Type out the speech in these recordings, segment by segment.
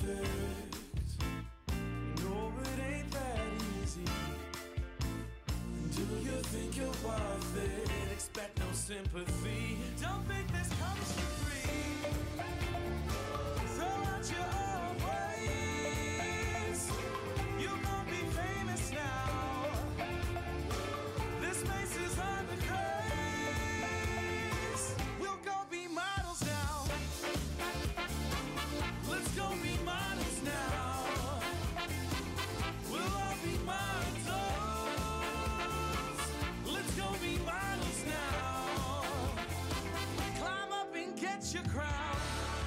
perfect. No, it ain't that easy. Do you think you're worth it? Expect no sympathy. Don't think this comes for free. Throw out your old ways. You won't be famous now. This place is under grace. We'll go be models now. Let's go be models now. We'll all be models. Let's go be models now. Climb up and get your crown.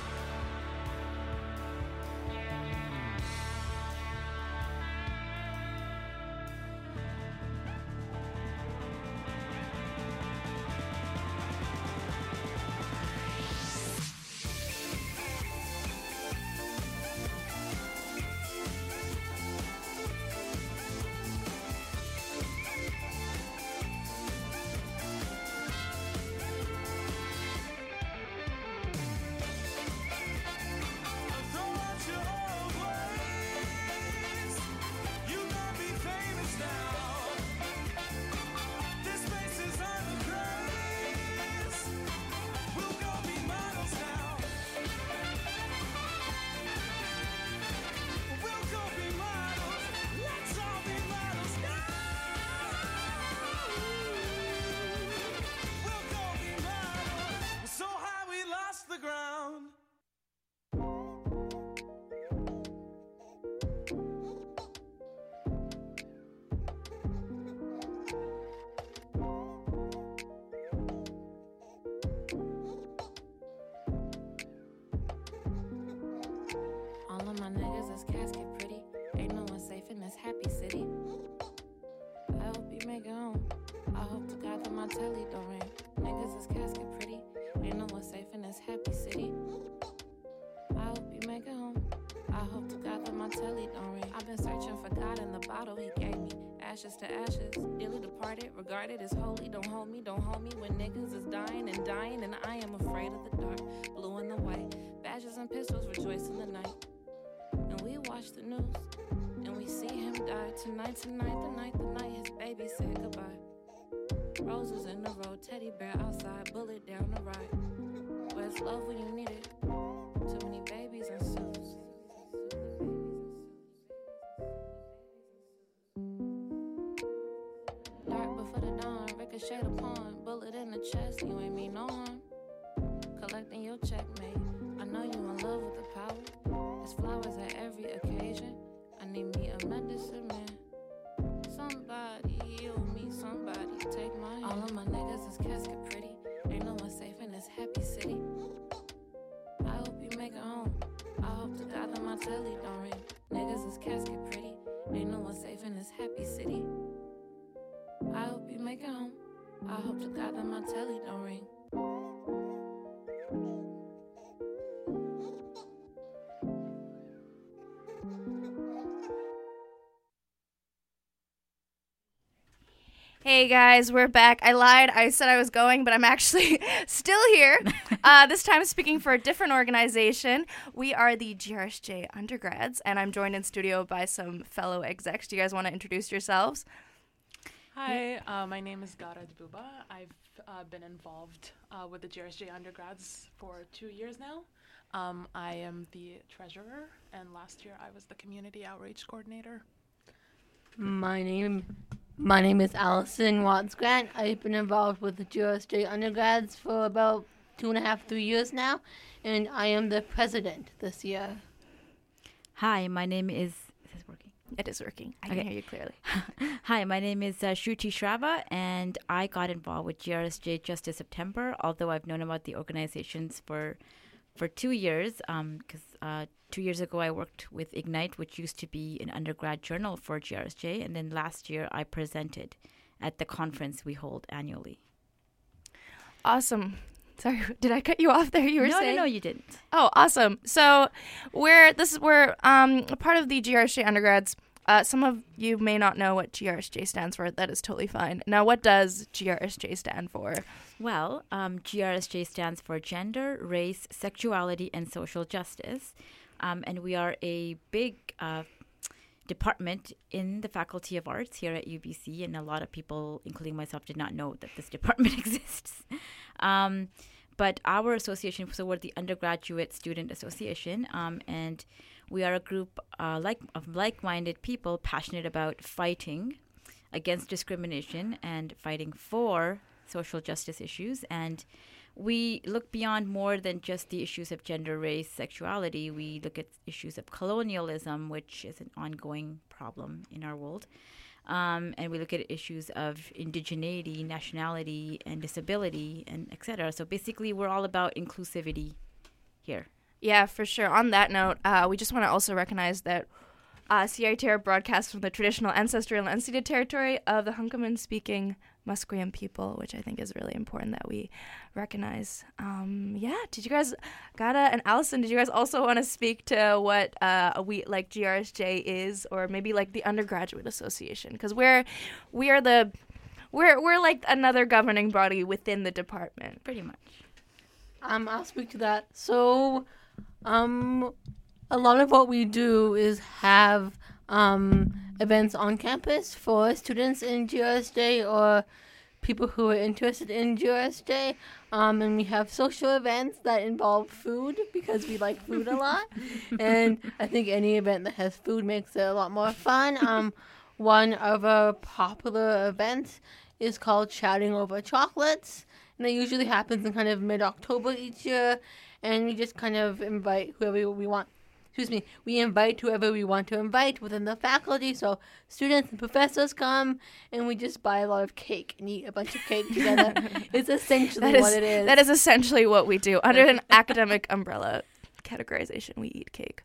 Throw out your old ways. You gon' be famous now. This place is under grace. We'll go be models now. We'll go be models. Let's all be models now. We'll go be models. So high we lost the ground. All of my niggas is casket pretty. Ain't no one safe in this happy city. I hope you make it home. I hope to God that my telly don't ring. Niggas is casket pretty. Ain't no one safe in this happy city. I hope you make it home. I hope to God that my telly don't ring. I've been searching for God in the bottle he gave me. Ashes to ashes, dearly departed, regarded as holy. Don't hold me when niggas is dying, and I am afraid of the dark. Blue and the white, badges and pistols rejoice in the night. And we watch the news, and we see him die. Tonight, the night his baby said goodbye. Roses in the road, teddy bear outside, bullet down the ride. Where's love when you need it? Too many babies and suits. Dark before the dawn, ricochet the pawn, bullet in the chest, you ain't mean no harm. Collecting your checkmate, I know you in love with the power. There's flowers at every occasion. I need me a medicine man. Somebody heal me, somebody take my hand. All of my niggas is casket pretty. Ain't no one safe in this happy city. I hope you make it home. I hope to God that my telly don't ring. Niggas is casket pretty. Ain't no one safe in this happy city. I hope you make it home. I hope to God that my telly don't ring. Hey guys, we're back. I lied. I said I was going, but I'm actually still here. This time speaking for a different organization. We are the GRSJ undergrads, and I'm joined in studio by some fellow execs. Do you guys want to introduce yourselves? Hi, my name is Gara Dbuba. I've been involved with the GRSJ undergrads for 2 years now. I am the treasurer, and last year I was the community outreach coordinator. My name is Allison Watts Grant. I've been involved with the GRSJ undergrads for about 2.5, 3 years now, and I am the president this year. Hi, my name is this working? It is working. I can hear you clearly. Hi, my name is Shruti Shrava, and I got involved with GRSJ just this September, although I've known about the organizations for 2 years, because 2 years ago I worked with Ignite, which used to be an undergrad journal for GRSJ, and then last year I presented at the conference we hold annually. Awesome. Sorry, did I cut you off there? You were saying? No, you didn't. Oh, awesome. So we're a part of the GRSJ undergrads. Some of you may not know what GRSJ stands for. That is totally fine. Now, what does GRSJ stand for? Well, GRSJ stands for Gender, Race, Sexuality, and Social Justice. And we are a big department in the Faculty of Arts here at UBC, and a lot of people, including myself, did not know that this department exists. But our association, so we're the Undergraduate Student Association, and we are a group of like-minded people passionate about fighting against discrimination and fighting for social justice issues. And we look beyond more than just the issues of gender, race, sexuality. We look at issues of colonialism, which is an ongoing problem in our world. And we look at issues of indigeneity, nationality, and disability, and et cetera. So basically, we're all about inclusivity here. Yeah, for sure. On that note, we just want to also recognize that CITR broadcasts from the traditional ancestral and unceded territory of the Hunkamin-speaking Musqueam people, which I think is really important that we recognize. Did you guys, Gada and Allison, did you guys also want to speak to what we like GRSJ is, or maybe like the Undergraduate Association? Because we're like another governing body within the department, Pretty much. I'll speak to that. So, a lot of what we do is have events on campus for students in GRSJ or people who are interested in GRSJ. And we have social events that involve food because we like food a lot. And I think any event that has food makes it a lot more fun. One of our popular events is called Chatting Over Chocolates. And it usually happens in kind of mid-October each year. And we just kind of invite whoever we want. We invite whoever we want to invite within the faculty. So students and professors come, and we just buy a lot of cake and eat a bunch of cake together. It's essentially what it is. That is essentially what we do. Under an academic umbrella categorization, we eat cake.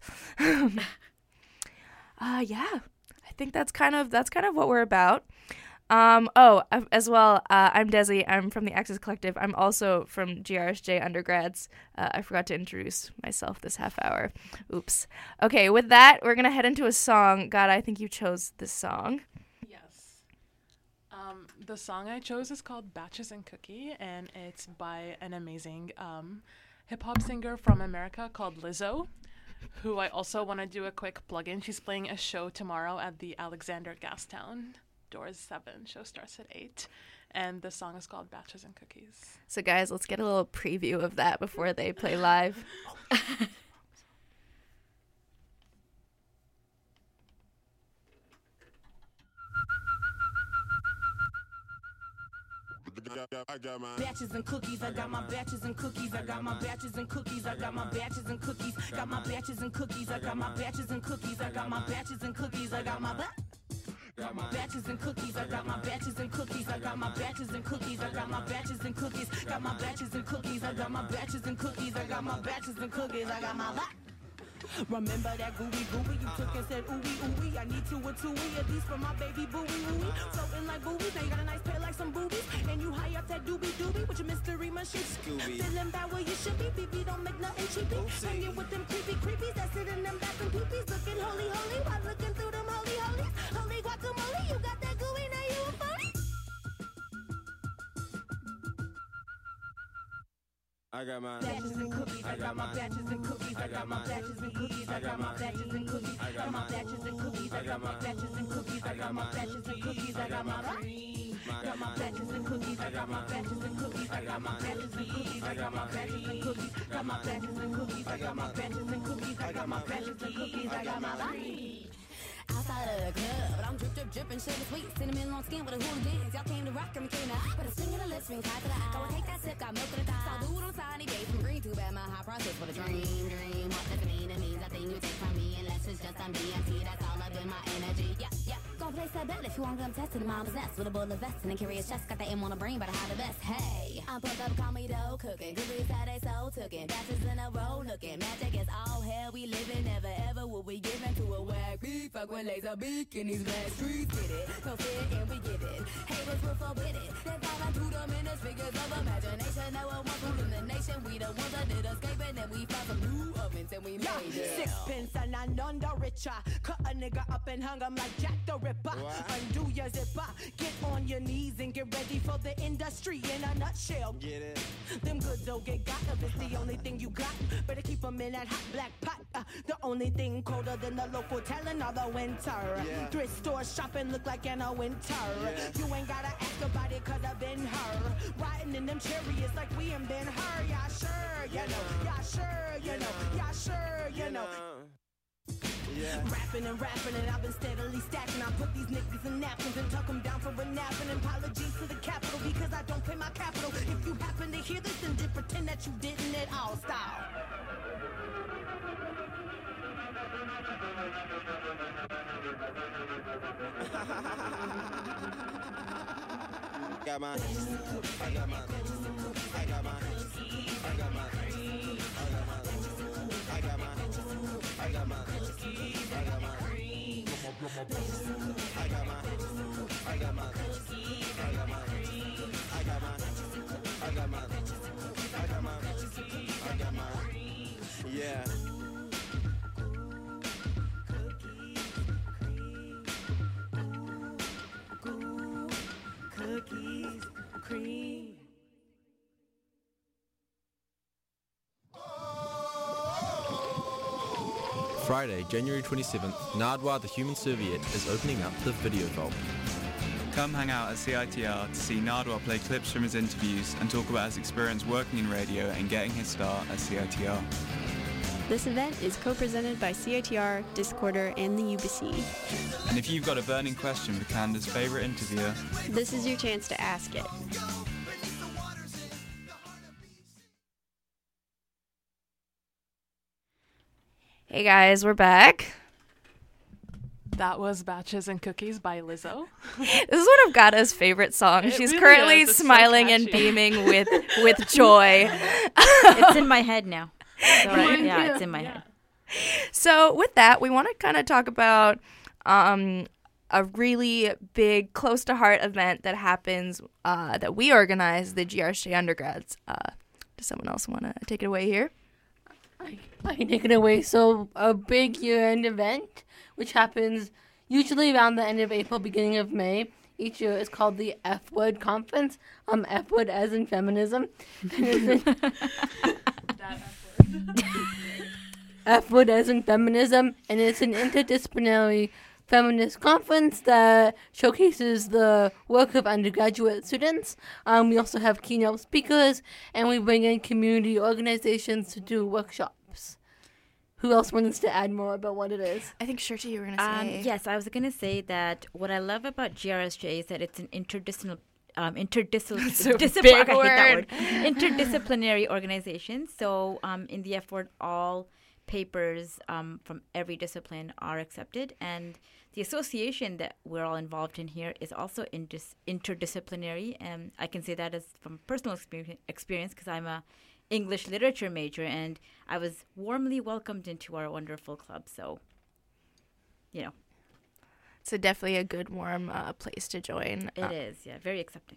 I think that's kind of what we're about. As well, I'm Desi. I'm from the Axis Collective. I'm also from GRSJ undergrads. I forgot to introduce myself this half hour. Oops. Okay, with that, we're going to head into a song. God, I think you chose this song. Yes. The song I chose is called Batches and Cookie, and it's by an amazing hip-hop singer from America called Lizzo, who I also want to do a quick plug-in. She's playing a show tomorrow at the Alexander Gastown. Doors 7. Show starts at 8. And the song is called Batches and Cookies. So guys, let's get a little preview of that before they play live. I got my batches and cookies. I got my batches and cookies. I got my batches and cookies. I got my batches and cookies. Got my batches and cookies. I got my batches and cookies. I got my batches and cookies. I got my batches and cookies. I got my batches and cookies. I got my batches and cookies. I got my batches and cookies. Got my batches and cookies. I got my batches and cookies. I got my batches and cookies. I got my Remember that gooey gooey you took and said ooey ooey. I need 2 or 2 at least for my baby booey ooey. Floating like boobies, now you got a nice pair like some boobies. And you high up that doobie doobie with your mystery machine. Scooby. Feeling bad where you should be, BB don't make nothing cheapy. Hanging with them creepy creepies that sit in them bathroom peepees. Looking holy holy while looking through them holy holies. Holy guacamole, you got that gooey, now you a phony. I got my batches and cookies. I got my batches and cookies. I got my batches and cookies. I got my batches and cookies. I got my batches and cookies. I got my batches and cookies. I got my batches and cookies. I got my batches and cookies. I got my batches and cookies. I got my batches and cookies. I got my batches and cookies. Got my batches and cookies. I got my batches and cookies. I got my batches and cookies. I got my outside of the club, but I'm drip, drip, drippin', sugar sweet, cinnamon long skin with a hooligans. Y'all came to rock and came to but a swing of the lips, rings high to the eye. Go and take that sip, got milk in the top. So do it on sunny days from green. Too bad my high process for the dream. What does it mean? It means nothing you take from me unless it's just on DMT. That's all up in my energy. Yeah. Gon' place that bet if you want them tested. Mom possessed with a bullet vest and a curious chest. Got that M on the brain, but I have the best. Hey, I'm pumped up, call me dough cooking. Cookies how they so tookin'. Batches in a row looking. Magic is all hell we living. Never ever will we give in to a whack beat. Fuck with laser beak in these black streets. Get it, no fear and we get it. Haters will forbid it. They fall into the minutes, figures of imagination. Now we're one ruling the nation. We the ones that did escaping and we found some new ovens and we made it. Sixpence and I'm under richer. Cut a nigga up and hung him like Jack the Ripper. Undo your zipper. Get on your knees and get ready for the industry in a nutshell. Get it. Them goods it'll get got. If it's the only thing you got, better keep them in that hot black pot. The only thing colder than the local telling all the winter. Thrift store shopping look like in a winter. You ain't gotta ask about it cause I've been her. Riding in them chariots like we ain't been her. Yeah, sure, you know. Yeah, sure, you know. Yeah, sure, you know. Rapping and I've been steadily stacking. I put these niggas in napkins and tuck them down for a nap. And apologies to the capital because I don't pay my capital. If you happen to hear this, then just pretend that you didn't at all. Style. Got my, I got my, I got my, I got my, I got my, I got my, I got my, I got my, I got my, I got my, I got my, I got my, yeah. Cookies, cream. Friday, January 27th, Nardwar the Human Serviette is opening up the Video Vault. Come hang out at CITR to see Nardwar play clips from his interviews and talk about his experience working in radio and getting his start at CITR. This event is co-presented by CITR, Discorder, and the UBC. And if you've got a burning question for Canada's favourite interviewer, this is your chance to ask it. Hey guys, we're back. That was Batches and Cookies by Lizzo. This is one of Gada's favorite songs. It She's really currently is. It's so smiling and catchy. beaming with joy. It's in my head now. So, yeah, it's in my head. So with that, we want to kind of talk about a really big, close to heart event that happens that we organize, the GRSJ undergrads. Does someone else want to take it away here? I can take it away. So a big year-end event, which happens usually around the end of April, beginning of May. Each year is called the F-Word Conference. F-Word as in feminism. F-Word as in feminism. And it's an interdisciplinary feminist conference that showcases the work of undergraduate students. We also have keynote speakers, and we bring in community organizations to do workshops. Who else wants to add more about what it is? I think Shirty, you were going to say. Yes, I was going to say that what I love about GRSJ is that it's an interdisciplinary organization. So in the F-Word, all papers from every discipline are accepted, and the association that we're all involved in here is also interdisciplinary, and I can say that as from personal experience because I'm a English literature major, and I was warmly welcomed into our wonderful club. So, you know, it's definitely a good, warm place to join. It is, yeah, very accepting.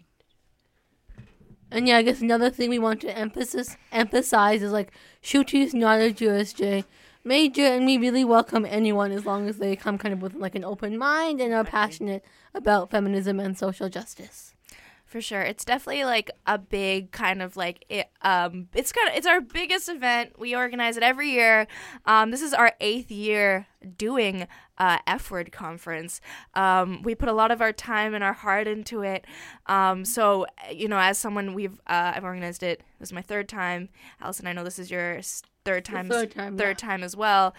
And yeah, I guess another thing we want to emphasize is like Shooty's not a GRSJ major, and we really welcome anyone as long as they come kind of with like an open mind and are passionate about feminism and social justice. For sure. It's definitely like a big kind of like it's our biggest event. We organize it every year. This is our 8th year doing F-Word conference. We put a lot of our time and our heart into it. So, you know, as someone I've organized it. This is my 3rd time. Allison, I know this is your third time as well.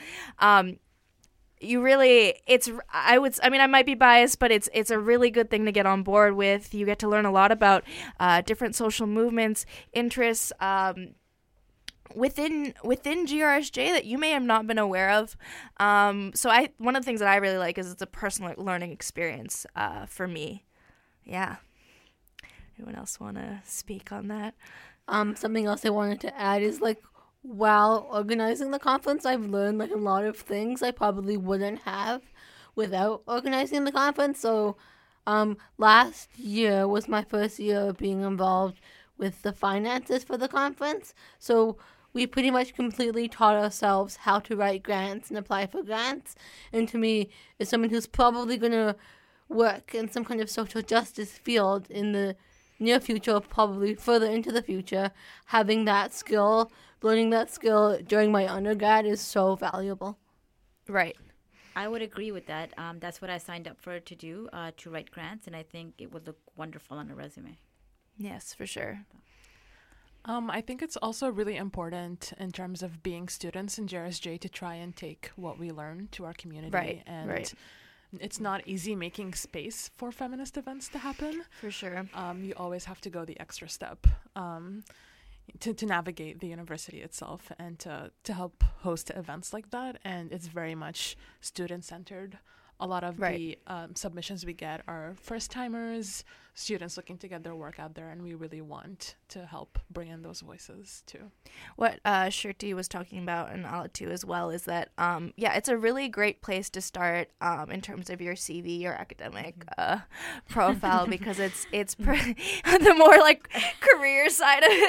You really, I might be biased, but it's a really good thing to get on board with. You get to learn a lot about different social movements, interests within GRSJ that you may have not been aware of. So one of the things that I really like is it's a personal learning experience for me. Yeah. Anyone else want to speak on that? Something else I wanted to add is like, while organizing the conference, I've learned like a lot of things I probably wouldn't have without organizing the conference. So last year was my first year of being involved with the finances for the conference. So we pretty much completely taught ourselves how to write grants and apply for grants. And to me, as someone who's probably going to work in some kind of social justice field in the near future, probably further into the future, having that skill, learning that skill during my undergrad is so valuable. Right. I would agree with that. That's what I signed up for to do, to write grants, and I think it would look wonderful on a resume. Yes, for sure. I think it's also really important in terms of being students in JRSJ to try and take what we learn to our community. Right, And right. it's not easy making space for feminist events to happen. For sure. You always have to go the extra step to navigate the university itself and to help host events like that. And it's very much student-centered. A lot of the submissions we get are first-timers, students looking to get their work out there, and we really want to help bring in those voices too. What Shruti was talking about, and I'll too as well, is that it's a really great place to start in terms of your CV, your academic profile, because it's the more like career side of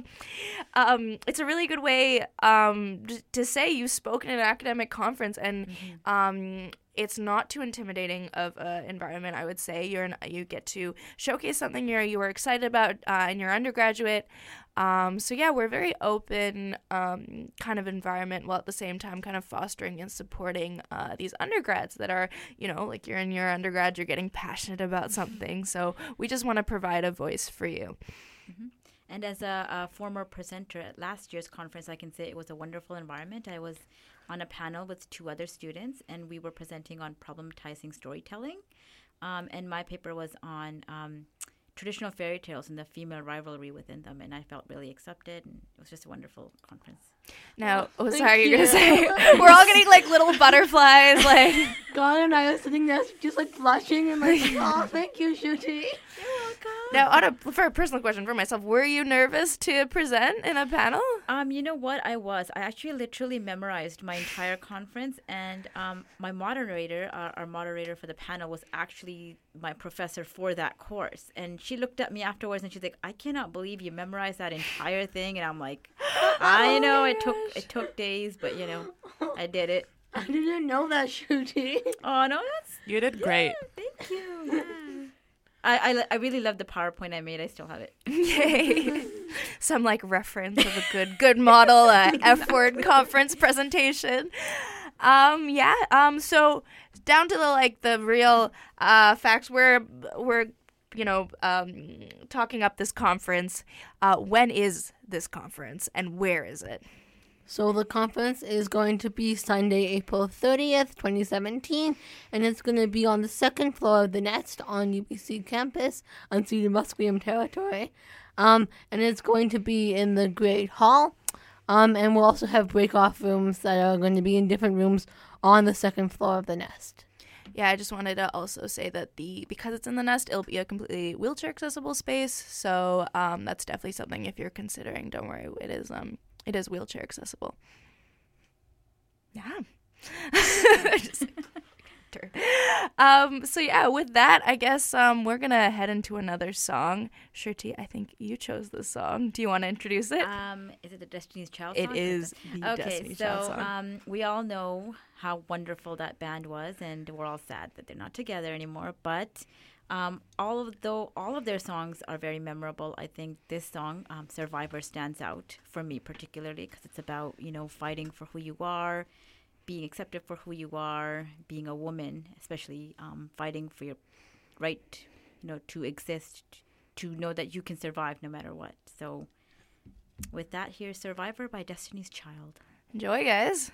it. It's a really good way to say you've spoken at an academic conference, and it's not too intimidating of an environment. I would say you get to showcase something you were excited about in your undergraduate. We're very open kind of environment, while at the same time kind of fostering and supporting these undergrads that are, like you're in your undergrad, you're getting passionate about something. So we just want to provide a voice for you. Mm-hmm. And as a former presenter at last year's conference, I can say it was a wonderful environment. I was on a panel with 2 other students, and we were presenting on problematizing storytelling. And my paper was on traditional fairy tales and the female rivalry within them, and I felt really accepted, and it was just a wonderful conference. Now, sorry, you're going to say, we're all getting like little butterflies, like. God and I was sitting there just like blushing and like, oh, thank you, Shruti. Now, for a personal question for myself, were you nervous to present in a panel? You know what? I was. I actually literally memorized my entire conference, and my moderator, our moderator for the panel, was actually my professor for that course. And she looked at me afterwards, and she's like, "I cannot believe you memorized that entire thing." And I'm like, "I know it took days, but I did it." I didn't know that, Shruti. Oh no, you did great. Thank you. Yeah. I really love the PowerPoint I made. I still have it. Yay. Some like reference of a good model F-word conference presentation. So down to the real facts. We're talking up this conference. When is this conference and where is it? So the conference is going to be Sunday, April 30th, 2017, and it's going to be on the 2nd floor of the Nest on UBC campus, unceded Musqueam territory. And it's going to be in the Great Hall, and we'll also have break-off rooms that are going to be in different rooms on the 2nd floor of the Nest. Yeah, I just wanted to also say that because it's in the Nest, it'll be a completely wheelchair accessible space. So that's definitely something if you're considering. Don't worry, it is wheelchair accessible. Yeah. With that, I guess we're going to head into another song. Shruti, I think you chose this song. Do you want to introduce it? Is it the Destiny's Child song? It is the Destiny's Child song. We all know how wonderful that band was, and we're all sad that they're not together anymore, but all of their songs are very memorable. I think this song, Survivor, stands out for me particularly because it's about, fighting for who you are, being accepted for who you are, being a woman, especially fighting for your right, to exist, to know that you can survive no matter what. So with that, here's Survivor by Destiny's Child. Enjoy, guys.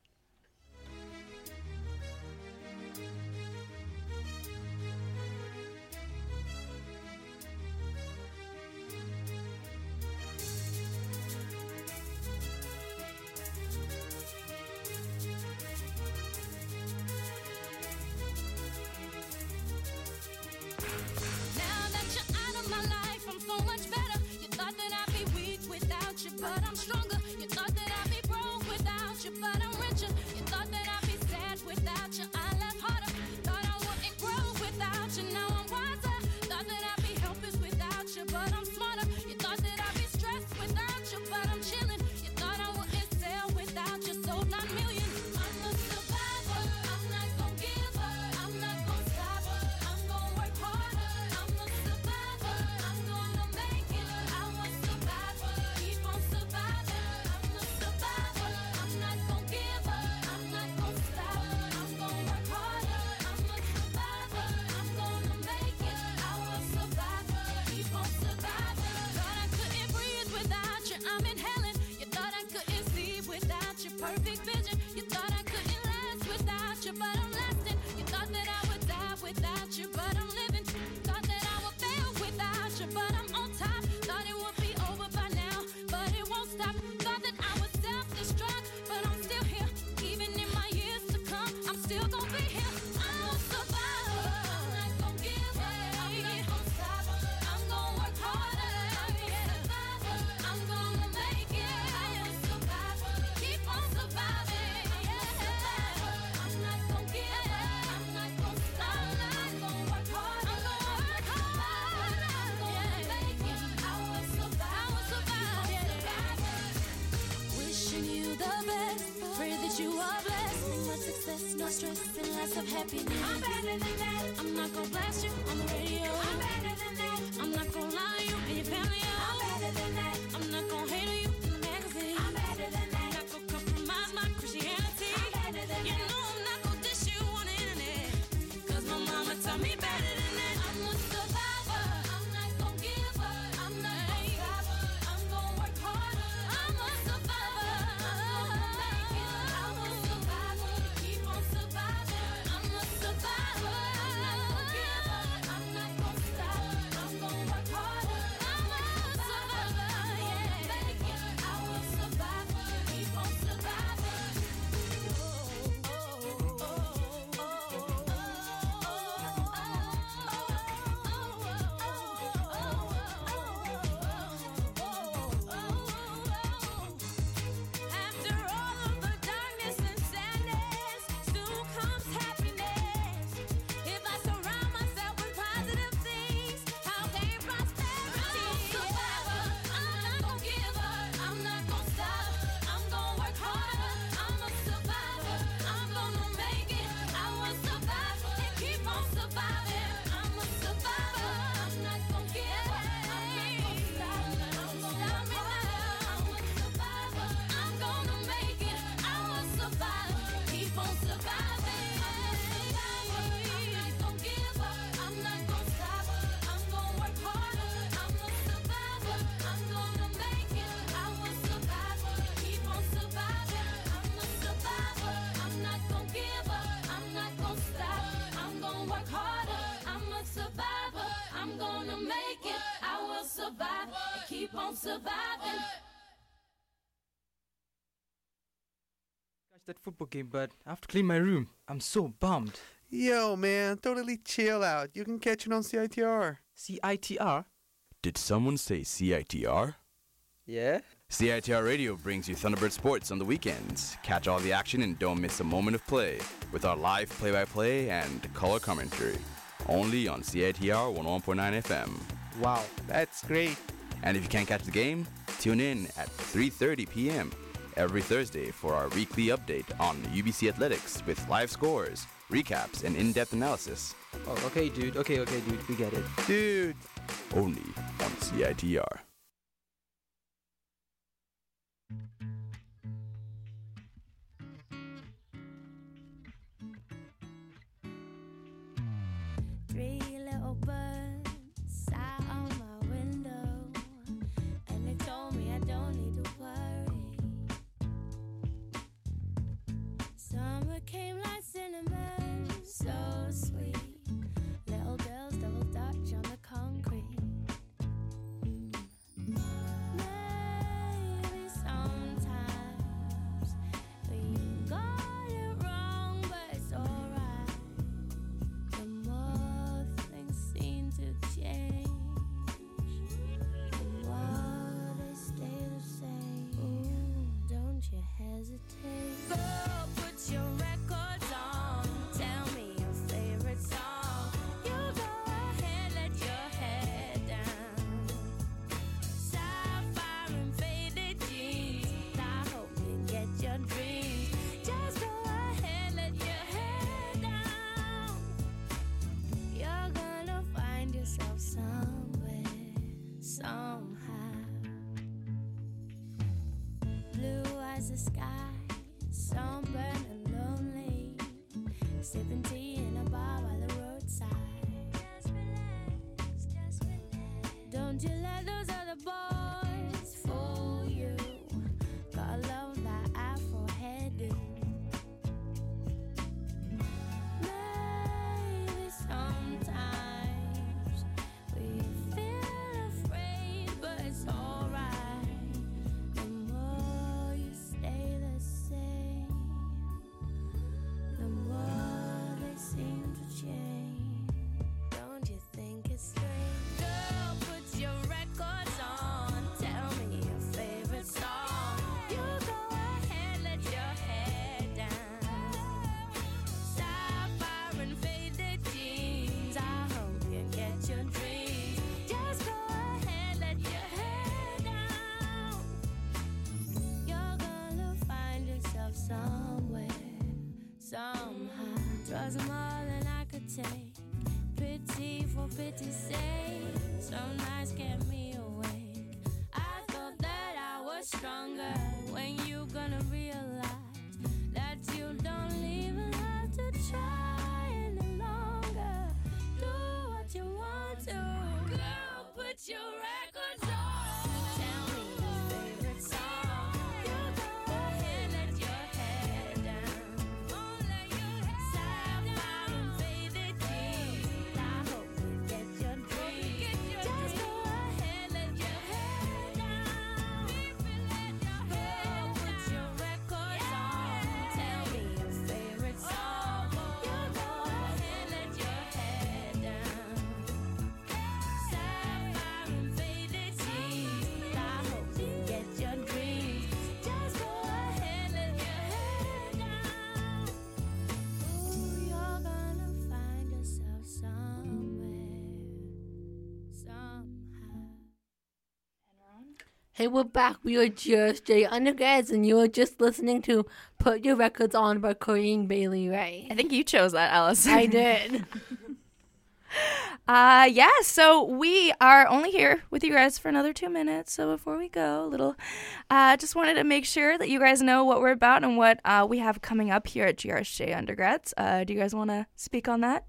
But I'm stronger. You thought that I'd be broke without you, but I'm richer. You thought that I'd be sad without you. I laugh harder. Thought I wouldn't grow without you. Now I'm wiser. Thought that I'd be helpless without you, but I'm smarter. You thought that I'd be stressed without you, but I'm chilling. You thought I wouldn't sell without you. Sold 9 million. I'm a survivor. I'm not gonna give up. I'm not gonna stop. I'm gonna work harder. I'm a survivor. I'm gonna You thought I couldn't last without you, but I'm lasting. You thought that I would die without you, but I'm living. Thought that I would fail without you, but I'm on top. Thought it would be over by now, but it won't stop. Thought that I would self-destruct, but I'm still here. Even in my years to come, I'm still gonna be here. I'm a survivor. I'm not gonna give up. I'm not gonna stop. I'm gonna work harder. I'm a survivor. I'm gonna make it. I'm a survivor. Keep on surviving. I'm a survivor. I'm not gonna give up. I'm not gonna stop. I'm gonna work hard. I'm gonna work hard. I'm gonna make it. I will survive. I will survive. Wishing you the best. Pray that you are blessed. Much success, no stress, and lots of happiness. I'm better than that. I'm not gonna blast you on the radio. I'm better than that. I'm not gonna lie to you and your family. I'm better than that. I'm not gonna hate on you in the magazine. I'm better than that. I'm not gonna compromise my Christianity. I'm better than that. You know I'm not gonna dish you on the internet. Cause my mama taught me better than that. I'm a survivor. I'm not gonna give up. I'm not gonna stop. I'm gonna work harder. I'm a survivor. I'm gonna make it. I'm a survivor. Keep on surviving. I'm a survivor. I'm not gonna give up. I'm not gonna stop. I'm gonna work harder. I'm a survivor. Yeah, make it. I will survive. Keep on After all of the darkness and sadness, soon comes happiness. If I surround myself with positive things, I'll gain prosperity. I'm a survivor. I'm not gonna give up. I'm not gonna stop. I'm gonna work harder. I'm a survivor. I'm gonna make it. I will survive and keep on surviving. I'm a survivor. I'm not gonna give up. I'm not gonna stop. I'm gonna make it. I'm a survivor. I'm gonna make it. I will survive. Keep on surviving. I'm not gonna give up. I'm not gonna stop. I'm gonna work harder. I'm a survivor. I'm gonna make it. I will survive. Keep on surviving. I'm a survivor. I'm not gonna give up. I'm not gonna stop. I'm gonna work harder. I'm a survivor. I'm gonna make it. I will survive. Keep on surviving. Catch that football game, but I have to clean my room. I'm so bummed. Yo, man, totally chill out. You can catch it on CITR. CITR? Did someone say CITR? Yeah? CITR Radio brings you Thunderbird Sports on the weekends. Catch all the action and don't miss a moment of play with our live play-by-play and color commentary. Only on CITR 101.9 FM. Wow, that's great. And if you can't catch the game, tune in at 3:30 p.m. every Thursday for our weekly update on UBC Athletics with live scores, recaps, and in-depth analysis. Oh, okay, dude. Okay, dude. We get it. Dude. Only on CITR. Three little birds sat on my window, and they told me I don't need to worry. Summer came like cinnamon, so sweet. Little girls double dutch on the concrete. Maybe sometimes we got it wrong, but it's alright. The more things seem to change, the more they stay the same. Ooh, don't you hesitate. Go put your records on. Tell me your favorite song. You go ahead, let your head down. Sapphire and faded jeans. I hope you get your dreams. Just go ahead, let your head down. You're gonna find yourself somewhere, somehow. Blue as the sky, sunburned and lonely, sipping tea in a bar by the roadside. Just relax. Don't you let those other boys fool you. Got love like Afro headed. longer. When you gonna realize that you don't even have to try any longer. Do what you want to. Girl, put your records on. Tell me your favorite song. You go ahead, let your head down. Let your head Sapphire and faded jeans. I hope you get your dreams. Just go ahead, let your head down. Girl, put your records on. Tell me your favorite song. You go ahead, let your head down. Sapphire and faded jeans. I hope you get your dreams. Just go ahead, let your head down. Ooh, you're gonna find yourself somewhere, somehow. Hey, we're back. We are GRSJ undergrads, and you are just listening to Put Your Records On by Corinne Bailey Ray. I think you chose that, Allison. I did. Yeah, so we are only here with you guys for another 2 minutes. So before we go, just wanted to make sure that you guys know what we're about and what we have coming up here at GRSJ undergrads. Do you guys want to speak on that?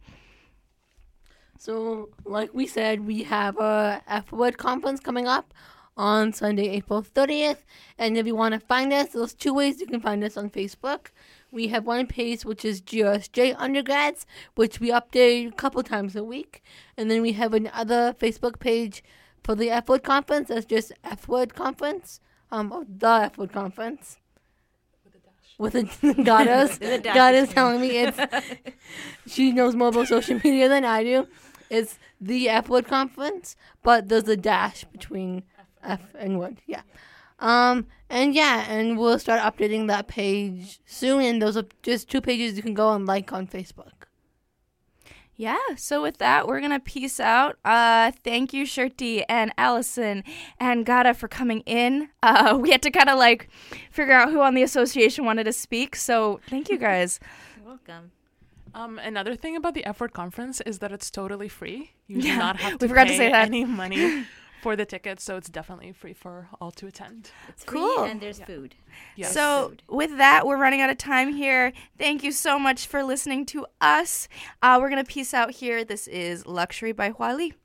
So, like we said, we have a F-Word conference coming up on Sunday, April 30th. And if you want to find us, there's two ways you can find us on Facebook. We have one page, which is GRSJ Undergrads, which we update a couple times a week. And then we have another Facebook page for the F-Word conference. That's just F-Word conference, or the F-Word conference. With a Gada's. With a dash Gada's between. telling me she knows more about social media than I do. It's the F-Word conference, but there's a dash between F and Word. Yeah. And we'll start updating that page soon. And those are just two pages you can go and like on Facebook. Yeah, so with that, we're going to peace out. Thank you, Shirty and Allison and Gada for coming in. We had to kind of figure out who on the association wanted to speak, so thank you guys. You're welcome. Another thing about the F-Word conference is that it's totally free. You do Yeah, not have we to forgot to pay say that. any money for the tickets, so it's definitely free for all to attend. It's Cool. free and there's food. Yes. So with that, we're running out of time here. Thank you so much for listening to us. We're going to peace out here. This is Luxury by Hua Li.